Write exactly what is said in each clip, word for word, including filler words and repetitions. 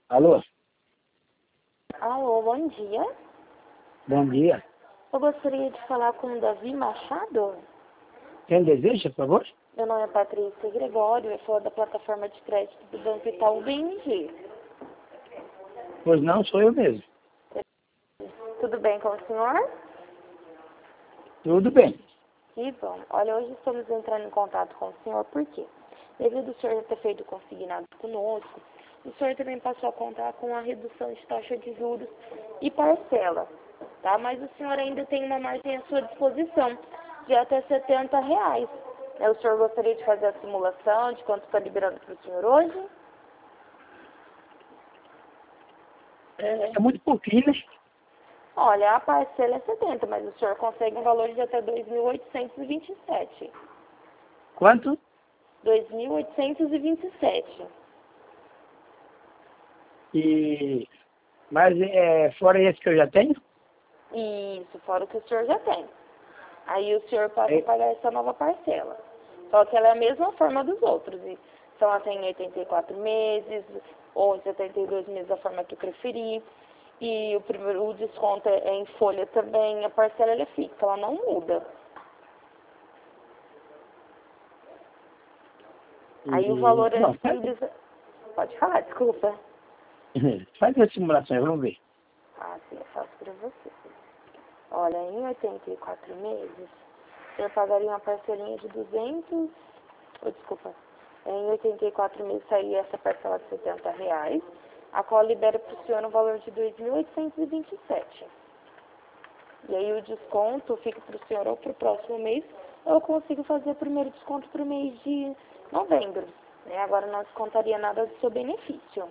Alô? Alô, bom dia. Bom dia. Eu gostaria de falar com o Davi Machado. Quem deseja, por favor? Meu nome é Patrícia Gregório, eu sou da plataforma de crédito do Banco Itaú B M G. Pois não, sou eu mesmo. Tudo bem com o senhor? Tudo bem. Que bom. Olha, hoje estamos entrando em contato com o senhor, por quê? Devido ao senhor ter feito consignado conosco, o senhor também passou a contar com a redução de taxa de juros e parcela, tá? Mas o senhor ainda tem uma margem à sua disposição de até setenta reais. O senhor gostaria de fazer a simulação de quanto está liberando para o senhor hoje? É, é muito pouquinho, né? Olha, a parcela é setenta, mas o senhor consegue um valor de até dois mil oitocentos e vinte e sete. Quanto? dois mil oitocentos e vinte e sete. E... Mas é, fora esse que eu já tenho? Isso, fora o que o senhor já tem. Aí o senhor passa É. a pagar essa nova parcela. Só que ela é a mesma forma dos outros. E são até em oitenta e quatro meses, ou em setenta e dois meses, da forma que preferir. E o, primeiro, o desconto é em folha também. A parcela ela é fixa, ela não muda. Aí o valor é Não, faz, simples. Pode falar, desculpa. faz as simulações, vamos ver. Ah, sim, eu faço para você. Olha, em oitenta e quatro meses, eu pagaria uma parcelinha de duzentos... Oh, desculpa. Em oitenta e quatro meses sairia essa parcela de setenta reais, a qual libera para o senhor um valor de dois mil oitocentos e vinte e sete. E aí o desconto fica para o senhor ou para o próximo mês, eu consigo fazer o primeiro desconto para o mês de novembro. Né? Agora não descontaria nada do seu benefício.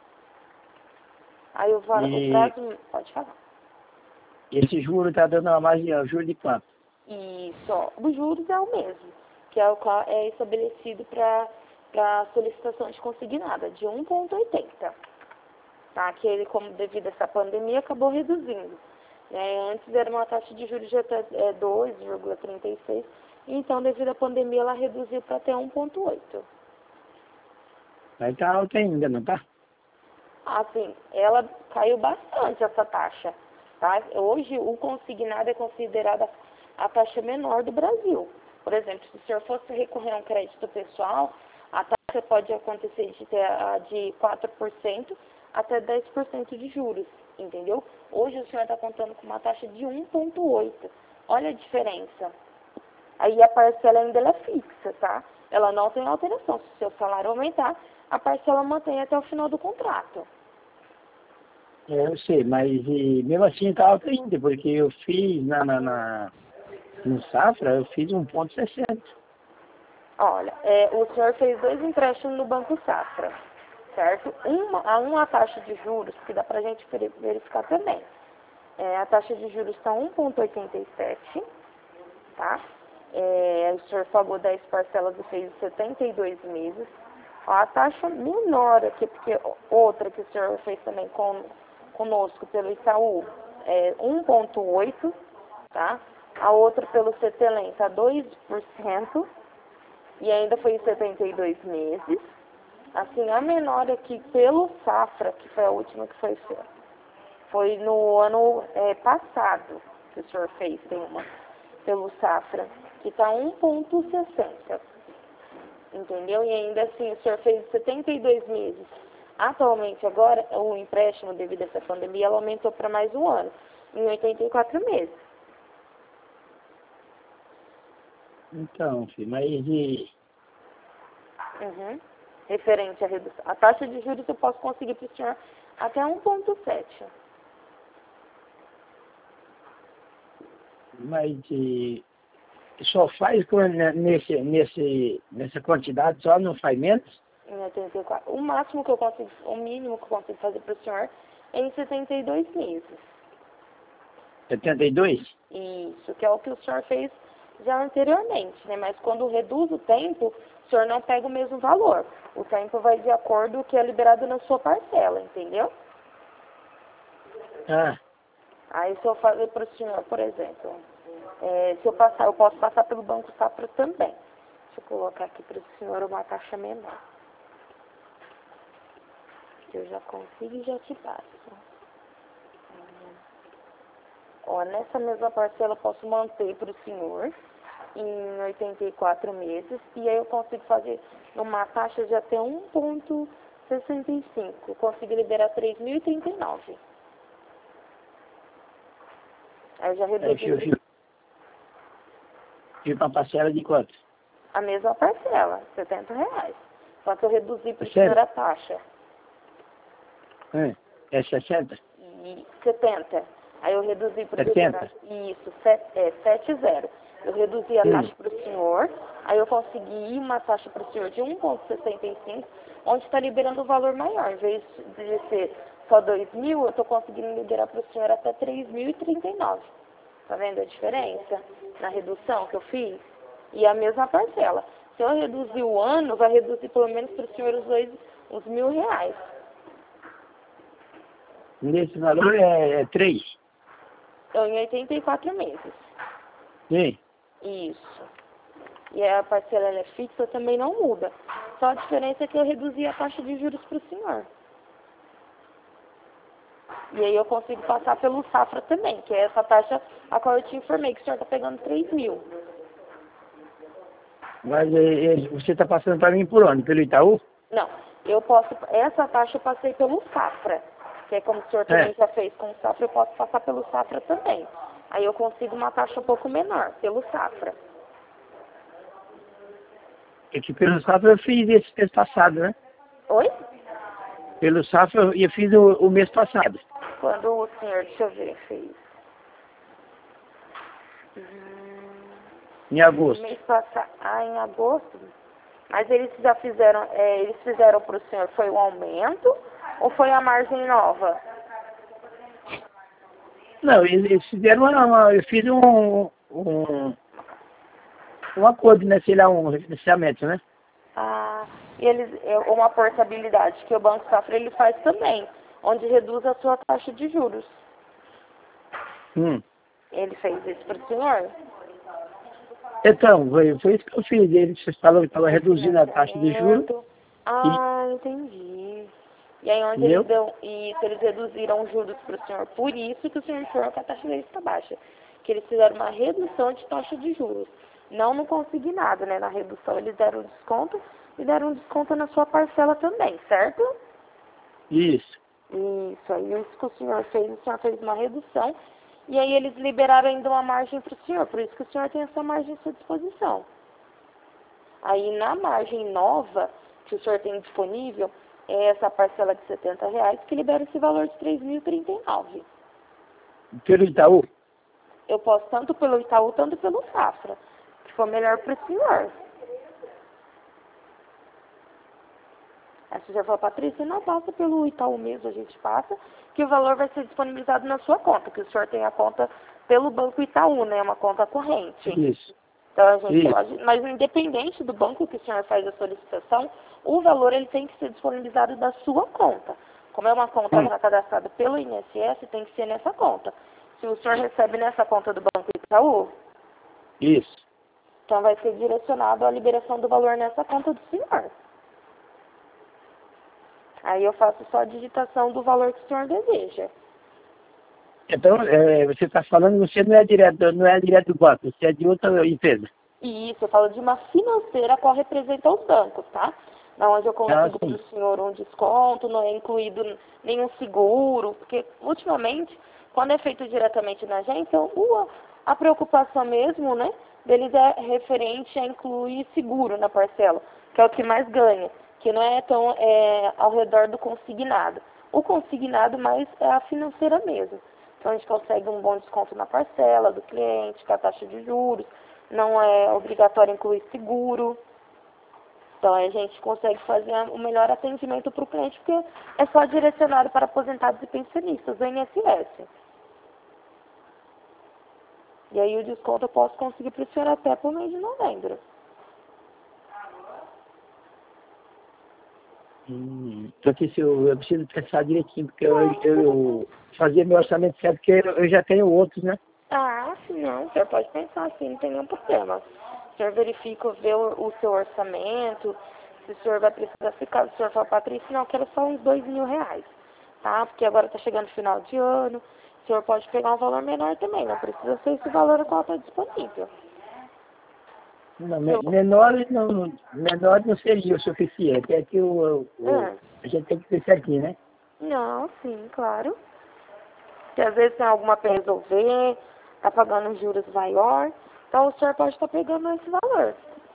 Aí o, va- o E prazo... Pode falar. esse juro está dando uma margem, o juro de quanto? Isso, ó, os juros é o mesmo, que é o qual é estabelecido para a solicitação de consignada, de um vírgula oitenta. Tá? Que ele, como devido a essa pandemia, acabou reduzindo. Né? Antes era uma taxa de juros de até é, dois vírgula trinta e seis, então devido à pandemia ela reduziu para até um vírgula oito. Vai estar alto ainda, não tá? Assim, ela caiu bastante essa taxa. Tá? Hoje o consignado é considerada a taxa menor do Brasil. Por exemplo, se o senhor fosse recorrer a um crédito pessoal, a taxa pode acontecer de, ter a de quatro por cento até dez por cento de juros, entendeu? Hoje o senhor está contando com uma taxa de um vírgula oito. Olha a diferença. Aí a parcela ainda ela é fixa, tá? Ela não tem alteração. Se o seu salário aumentar, a parcela mantém até o final do contrato. É, eu sei, mas e, mesmo assim está alto ainda, porque eu fiz na, na, na- no Safra, eu fiz um ponto sessenta. Olha, é, o senhor fez dois empréstimos no Banco Safra, certo? Uma, a uma taxa de juros, que dá pra gente veri- verificar também. É, a taxa de juros está um vírgula oitenta e sete, tá? É, o senhor pagou dez parcelas e fez setenta e dois meses. Ó, a taxa menor aqui, porque outra que o senhor fez também com, conosco pelo Itaú é um vírgula oito, tá? A outra pelo Cetelem está dois por cento e ainda foi em setenta e dois meses. Assim, a menor aqui pelo Safra, que foi a última que foi feita, foi no ano é, passado que o senhor fez, tem uma, pelo Safra, que está um vírgula sessenta. Entendeu? E ainda assim, o senhor fez setenta e dois meses. Atualmente, agora, o empréstimo, devido a essa pandemia, ela aumentou para mais um ano, em oitenta e quatro meses. Então, filho, mas e, Uhum. Referente à redução. A taxa de juros eu posso conseguir para o senhor até um vírgula sete. mas e, só faz com- né, nesse, nesse, nessa quantidade, só não faz menos? Em oitenta e quatro. O máximo que eu consigo, o mínimo que eu consigo fazer para o senhor é em setenta e dois meses. setenta e dois? Isso, que é o que o senhor fez já anteriormente, né? Mas quando reduz o tempo, o senhor não pega o mesmo valor. O tempo vai de acordo com o que é liberado na sua parcela, entendeu? Ah, Aí se eu fazer para o senhor, por exemplo, é, se eu passar, eu posso passar pelo Banco Safra também. Deixa eu colocar aqui para o senhor uma taxa menor. Eu já consigo e já te passo. Ó, nessa mesma parcela eu posso manter para o senhor em oitenta e quatro meses. E aí eu consigo fazer uma taxa de até um vírgula sessenta e cinco. Eu consigo liberar três mil e trinta e nove. Aí eu já Aí reduzi eu fico, fico uma parcela de quanto? a mesma parcela, setenta reais. Só que eu reduzi para o Sério? senhor a taxa. É, é sessenta? E setenta. Aí eu reduzi para o senhor. setenta? Isso, set, é, sete zero. Eu reduzi a Hum. taxa para o senhor. Aí eu consegui uma taxa para o senhor de um vírgula sessenta e cinco, onde está liberando o valor maior. Em vez de ser só dois mil, eu estou conseguindo liberar para o senhor até três mil e trinta e nove. Tá vendo a diferença na redução que eu fiz? E a mesma parcela. Se eu reduzir o ano, vai reduzir pelo menos para o senhor os, dois, os mil reais. Nesse valor é, é três? Então, em oitenta e quatro meses. Sim. Isso. E a parcela ela é fixa, também não muda. Só a diferença é que eu reduzi a taxa de juros para o senhor. E aí eu consigo passar pelo Safra também, que é essa taxa a qual eu te informei, que o senhor está pegando três mil. Mas é, é, você está passando para mim por onde? Pelo Itaú? Não, eu posso, essa taxa eu passei pelo Safra, que é como o senhor também É. já fez com o Safra, eu posso passar pelo Safra também. Aí eu consigo uma taxa um pouco menor, pelo Safra. É que pelo Safra eu fiz esse mês passado, né? Oi? Pelo Safra eu eu fiz o, o mês passado. Quando o senhor, deixa eu ver, fez. Hum, Em agosto. mês passado, ah, em agosto. Mas eles já fizeram, é, eles fizeram para o senhor, foi um aumento ou foi a margem nova? Não, eles, eles fizeram uma, uma- eu fiz um, um, um acordo, né? Sei lá, um refinanciamento, né? Ah, e eles, é uma portabilidade que o Banco Safra ele faz também, onde reduz a sua taxa de juros. Hum. Ele fez isso para o senhor? Então, foi, foi isso que eu fiz. Eles falaram que estava reduzindo a taxa de juros. Ah, entendi. E aí onde eles Entendeu? dão isso, eles reduziram os juros para o senhor. Por isso que o senhor informou que a taxa deles está baixa. Que eles fizeram uma redução de taxa de juros. Não no consignado, né? Na redução eles deram desconto e deram um desconto na sua parcela também, certo? Isso. Isso, aí isso que o senhor fez, o senhor fez uma redução. E aí eles liberaram ainda uma margem para o senhor. Por isso que o senhor tem essa margem à sua disposição. Aí na margem nova que o senhor tem disponível, é essa parcela de setenta reais que libera esse valor de três mil e trinta e nove. Pelo Itaú? Eu posso tanto pelo Itaú, tanto pelo Safra, que for melhor para o senhor. Aí você já falou, Patrícia, não passa pelo Itaú mesmo, a gente passa, que o valor vai ser disponibilizado na sua conta, que o senhor tem a conta pelo Banco Itaú, né, uma conta corrente. Isso. Então a gente Isso. pode, mas independente do banco que o senhor faz a solicitação, o valor ele tem que ser disponibilizado da sua conta. Como é uma conta Hum. cadastrada pelo I N S S, tem que ser nessa conta. Se o senhor recebe nessa conta do Banco Itaú, Isso. então vai ser direcionado a liberação do valor nessa conta do senhor. Aí eu faço só a digitação do valor que o senhor deseja. Então, é, você está falando que você não é direto, não é direto do banco, você é de outra empresa. E isso, eu falo de uma financeira qual representa os bancos, tá? Na onde eu consigo Ah, para sim. o senhor um desconto, não é incluído nenhum seguro, porque ultimamente, quando é feito diretamente na agência, o- a preocupação mesmo, né, deles é referente a incluir seguro na parcela, que é o que mais ganha, que não é tão é, ao redor do consignado. O consignado mais é a financeira mesmo. Então a gente consegue um bom desconto na parcela do cliente, com a taxa de juros, não é obrigatório incluir seguro. Então a gente consegue fazer o melhor atendimento para o cliente, porque é só direcionado para aposentados e pensionistas, o I N S S. E aí o desconto eu posso conseguir para o senhor até para o mês de novembro. Hum, porque se eu, eu preciso pensar direitinho, porque eu, eu, eu fazia meu orçamento certo, porque eu, eu já tenho outros, né? Ah, sim, não, o senhor pode pensar assim, não tem nenhum problema. O senhor verifica, vê o, o seu orçamento, se o senhor vai precisar, se caso o senhor for Patrícia, não, quero só uns dois mil reais, tá? Porque agora está chegando o final de ano, o senhor pode pegar um valor menor também, não precisa ser esse valor qual está disponível. Não, me- menor, não, menor não seria o suficiente. É que o, o, Ah, a gente tem que ver certinho, né? não, sim, claro. Porque às vezes tem alguma para resolver, tá pagando juros maior, então o senhor pode estar pegando esse valor.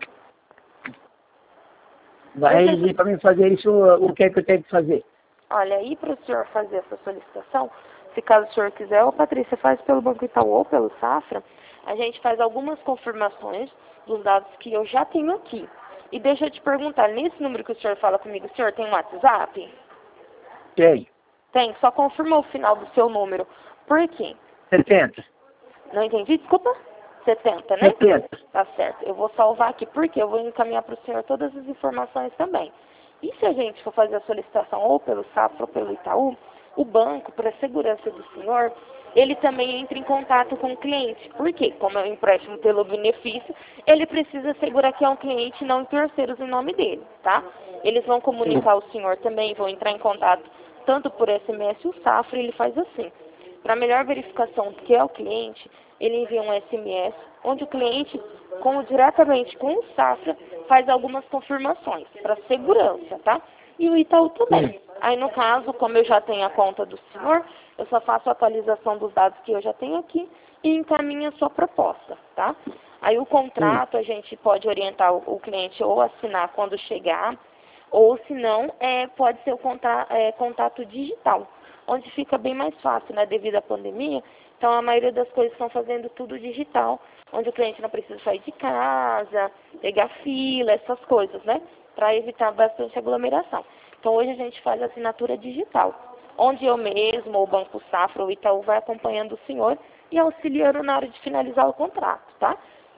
Vai Esse é exigir para mim fazer isso, o que é que eu tenho que fazer? Olha, aí para o senhor fazer essa solicitação, se caso o senhor quiser, ou Patrícia faz pelo Banco Itaú ou pelo Safra, a gente faz algumas confirmações dos dados que eu já tenho aqui. E deixa eu te perguntar, nesse número que o senhor fala comigo, o senhor tem um WhatsApp? Tem. Tem, só confirma o final do seu número. Por quê? setenta. Não entendi, desculpa? setenta, né? setenta. Tá certo. Eu vou salvar aqui, porque eu vou encaminhar para o senhor todas as informações também. E se a gente for fazer a solicitação ou pelo Safra ou pelo Itaú, o banco, para a segurança do senhor, ele também entra em contato com o cliente. Por quê? Como é um empréstimo pelo benefício, ele precisa assegurar que é um cliente e não em terceiros em nome dele, tá? Eles vão comunicar ao senhor também, vão entrar em contato tanto por S M S, o Safra, ele faz assim. Para melhor verificação do que é o cliente, ele envia um S M S, onde o cliente, como diretamente com o Safra, faz algumas confirmações para segurança, tá? E o Itaú também. Aí, no caso, como eu já tenho a conta do senhor, eu só faço a atualização dos dados que eu já tenho aqui e encaminho a sua proposta, tá? Aí, o contrato, a gente pode orientar o, o cliente ou assinar quando chegar, ou, se não, é, pode ser o contra, é, contato digital, onde fica bem mais fácil, né, devido à pandemia. Então, a maioria das coisas estão fazendo tudo digital, onde o cliente não precisa sair de casa, pegar fila, essas coisas, né, para evitar bastante aglomeração. Então, hoje a gente faz assinatura digital, onde eu mesmo, ou o Banco Safra, ou o Itaú, vai acompanhando o senhor e auxiliando na hora de finalizar o contrato, tá?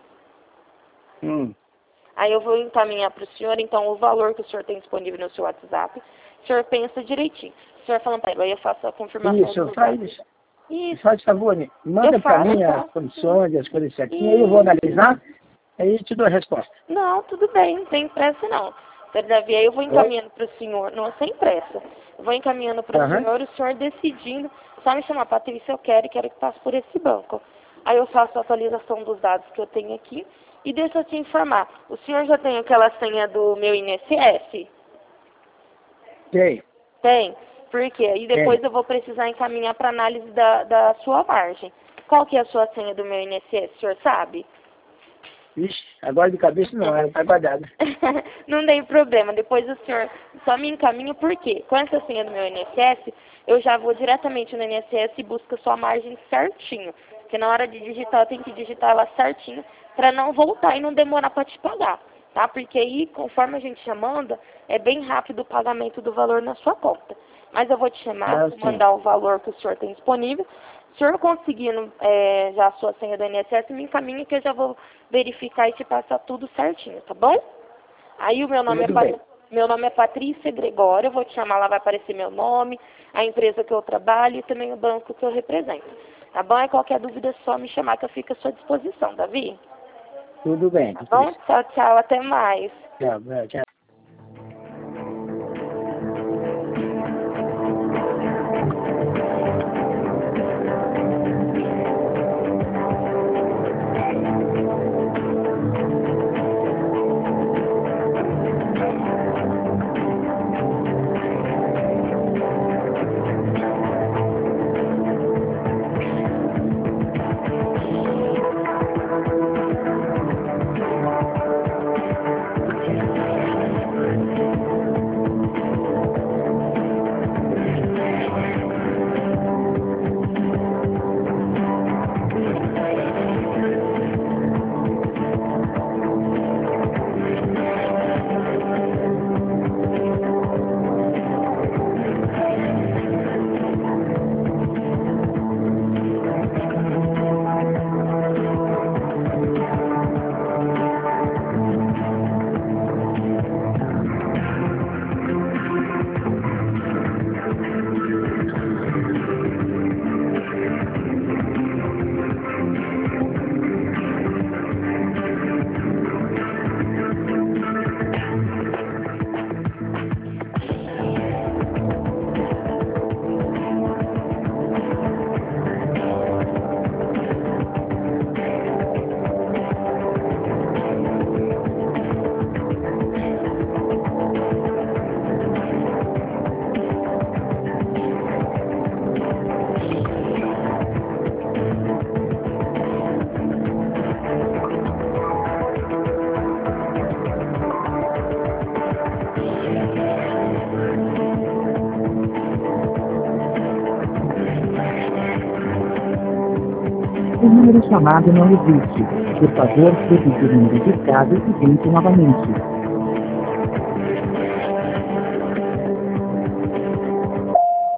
Hum. Aí eu vou encaminhar para o senhor, então, o valor que o senhor tem disponível no seu WhatsApp. O senhor pensa direitinho. O senhor falando para ele, aí eu faço a confirmação Isso, dos faz dados. isso. Isso, Faz favor, né? Manda eu para faço, mim as faço. condições, as coisas certinhas, aí eu vou analisar, aí te dou a resposta. Não, tudo bem, não tem pressa não. Senhor Davi, aí eu vou Oi? encaminhando para o senhor, não, sem pressa. Eu vou encaminhando para o Aham. senhor, o senhor decidindo, só me chamar, Patrícia, eu quero e quero que passe por esse banco. Aí eu faço a atualização dos dados que eu tenho aqui e deixa eu te informar. O senhor já tem aquela senha do meu I N S S? Tem, Tem, porque aí depois tem. eu vou precisar encaminhar para análise da, da sua margem. Qual que é a sua senha do meu I N S S, o senhor sabe? Ixi, agora de cabeça não, ela tá guardada. Não tem problema, depois o senhor só me encaminha, por quê? Com essa senha do meu I N S S, eu já vou diretamente no I N S S e busco a sua margem certinho. Porque na hora de digitar, eu tenho que digitar ela certinho para não voltar e não demorar para te pagar, tá? Porque aí, conforme a gente já manda, é bem rápido o pagamento do valor na sua conta. Mas eu vou te chamar, Ah, vou sim. mandar o valor que o senhor tem disponível. Se o senhor conseguindo é, já a sua senha do I N S S, me encaminha que eu já vou verificar e te passar tudo certinho, tá bom? Aí o meu nome, é Tudo Pat... bem. meu nome é Patrícia Gregório, eu vou te chamar lá, vai aparecer meu nome, a empresa que eu trabalho e também o banco que eu represento. Tá bom? E qualquer dúvida é só me chamar que eu fico à sua disposição, Davi. Tudo bem, Tá bom? Patrícia. Tchau, tchau, até mais. Tchau, tchau. O número chamado não existe. Por favor, repita o número discado e tente novamente.